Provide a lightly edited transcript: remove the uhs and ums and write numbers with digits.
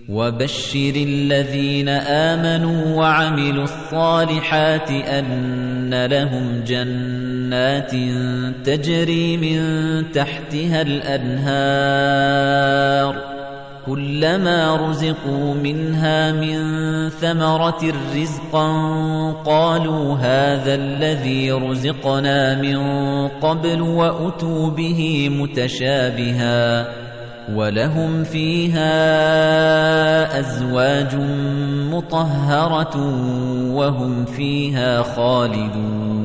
وَبَشِّرِ الَّذِينَ آمَنُوا وَعَمِلُوا الصَّالِحَاتِ أَنَّ لَهُمْ جَنَّاتٍ تَجْرِي مِن تَحْتِهَا الْأَنْهَارُ كُلَّمَا رُزِقُوا مِنْهَا مِن ثَمَرَةٍ رِّزْقًا قَالُوا هَٰذَا الَّذِي رُزِقْنَا مِن قَبْلُ وَأُتُوا بِهِ مُتَشَابِهًا وَلَهُمْ فِيهَا أَزْوَاجٌ مُّطَهَّرَةٌ وَهُمْ فِيهَا خَالِدُونَ